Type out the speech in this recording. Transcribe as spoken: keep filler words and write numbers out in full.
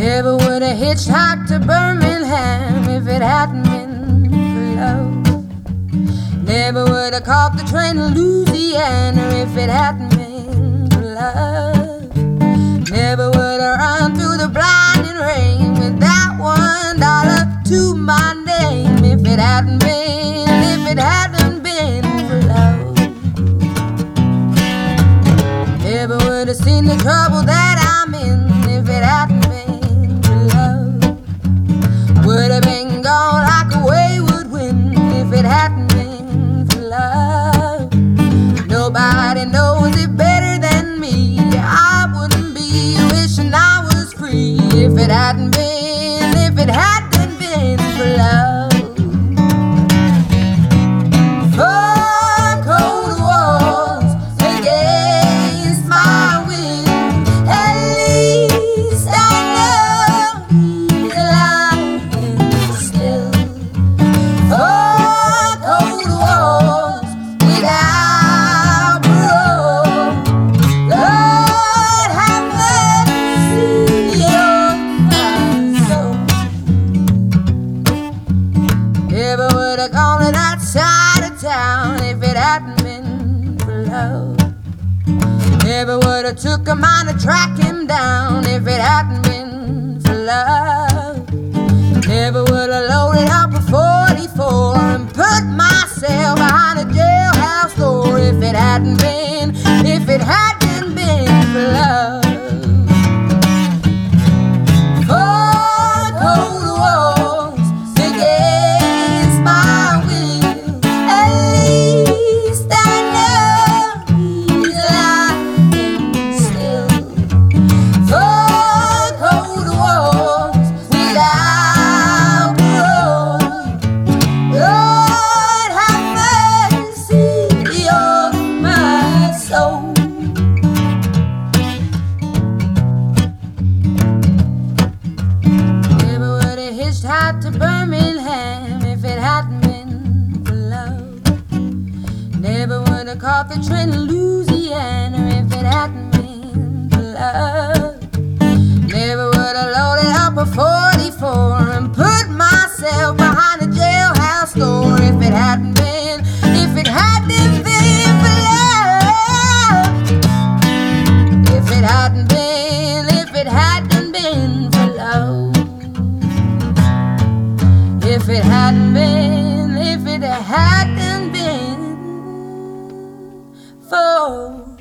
Never would have hitchhiked to Birmingham if it hadn't been for love. Never would have caught the train to Louisiana if it hadn't been for love. Never would have run through the blinding rain with that one dollar to my name if it hadn't been, if it hadn't been for love. Never would have seen the trouble that I'm in if it hadn't been for love. Would have been gone like a wayward wind if it hadn't been for love. Nobody knows it better than me. I wouldn't be wishing I was free if it hadn't been, if it hadn't been for love. Four cold walls against my will. At least I know he's alive and still. Four cold walls without parole. Lord have mercy on my soul. Never would have gone to that side of town if it hadn't been for love. Never would have took a mind to track him down if it hadn't been for love. Never would have loaded up a forty-four and put myself behind a jailhouse door if it hadn't been, if it hadn't been for love. Four cold walls against my will. At least I know he's alive and still. Four cold walls without parole. Lord have mercy on my soul. Never would have hitchhiked to Birmingham if it hadn't been for love. Never would have caught the train to Louisiana if it hadn't been for love. Never would have loaded up a forty-four and put myself behind a jailhouse door if it hadn't been, if it hadn't been for love. If it hadn't been, if it hadn't been for love. If it hadn't been, if it hadn't been for